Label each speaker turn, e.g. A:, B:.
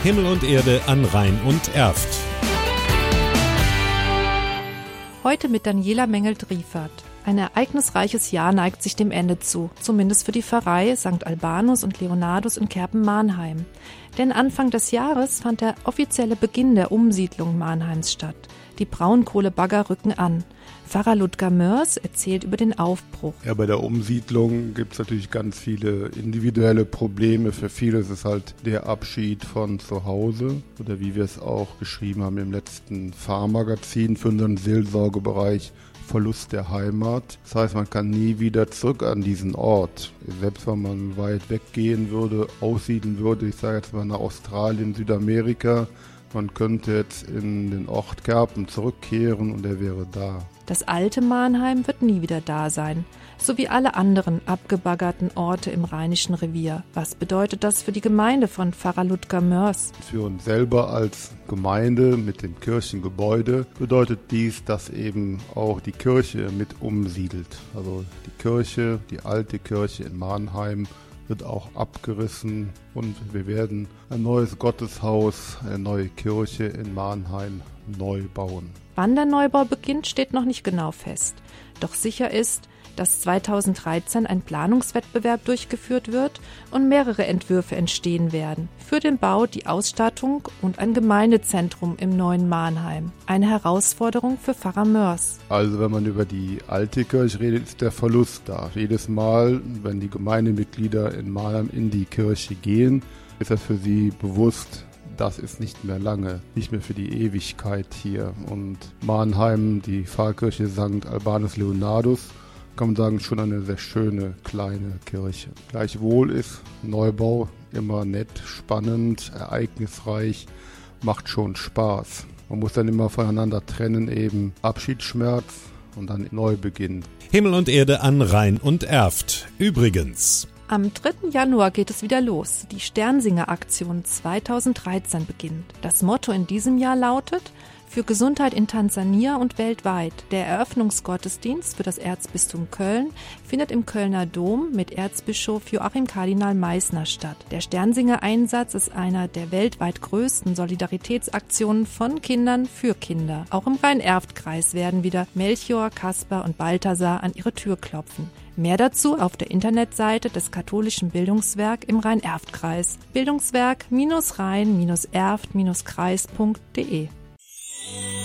A: Himmel und Erde an Rhein und Erft.
B: Heute mit Daniela Mengelt-Riefert. Ein ereignisreiches Jahr neigt sich dem Ende zu, zumindest für die Pfarrei St. Albanus und Leonardus in Kerpen-Marnheim. Denn Anfang des Jahres fand der offizielle Beginn der Umsiedlung Marnheims statt. Die Braunkohlebagger rücken an. Pfarrer Ludger Mörs erzählt über den Aufbruch.
C: Ja, bei der Umsiedlung gibt es natürlich ganz viele individuelle Probleme. Für viele ist es halt der Abschied von zu Hause oder wie wir es auch geschrieben haben im letzten Pfarrmagazin für unseren Seelsorgebereich, Verlust der Heimat. Das heißt, man kann nie wieder zurück an diesen Ort. Selbst wenn man weit weggehen würde, aussiedeln würde, ich sage jetzt mal nach Australien, Südamerika, man könnte jetzt in den Ort Kerpen zurückkehren und er wäre da.
B: Das alte Marnheim wird nie wieder da sein, so wie alle anderen abgebaggerten Orte im Rheinischen Revier. Was bedeutet das für die Gemeinde von Pfarrer Ludger Mörs?
C: Für uns selber als Gemeinde mit dem Kirchengebäude bedeutet dies, dass eben auch die Kirche mit umsiedelt. Also die Kirche, die alte Kirche in Marnheim, wird auch abgerissen und wir werden ein neues Gotteshaus, eine neue Kirche in Marnheim neu bauen.
B: Wann der Neubau beginnt, steht noch nicht genau fest. Doch sicher ist, dass 2013 ein Planungswettbewerb durchgeführt wird und mehrere Entwürfe entstehen werden. Für den Bau, die Ausstattung und ein Gemeindezentrum im neuen Marnheim. Eine Herausforderung für Pfarrer Mörs.
C: Also wenn man über die alte Kirche redet, ist der Verlust da. Jedes Mal, wenn die Gemeindemitglieder in Marnheim in die Kirche gehen, ist das für sie bewusst, das ist nicht mehr lange, nicht mehr für die Ewigkeit hier. Und Marnheim, die Pfarrkirche St. Albanus Leonardus, kann man sagen, schon eine sehr schöne kleine Kirche. Gleichwohl ist Neubau immer nett, spannend, ereignisreich, macht schon Spaß. Man muss dann immer voneinander trennen, eben Abschiedsschmerz und dann Neubeginn.
A: Himmel und Erde an Rhein und Erft. Übrigens:
B: Am 3. Januar geht es wieder los. Die Sternsinger-Aktion 2013 beginnt. Das Motto in diesem Jahr lautet: Für Gesundheit in Tansania und weltweit. Der Eröffnungsgottesdienst für das Erzbistum Köln findet im Kölner Dom mit Erzbischof Joachim Kardinal Meissner statt. Der Sternsinger-Einsatz ist einer der weltweit größten Solidaritätsaktionen von Kindern für Kinder. Auch im Rhein-Erft-Kreis werden wieder Melchior, Kaspar und Balthasar an ihre Tür klopfen. Mehr dazu auf der Internetseite des katholischen Bildungswerk im Rhein-Erft-Kreis. Bildungswerk-rhein-erft-kreis.de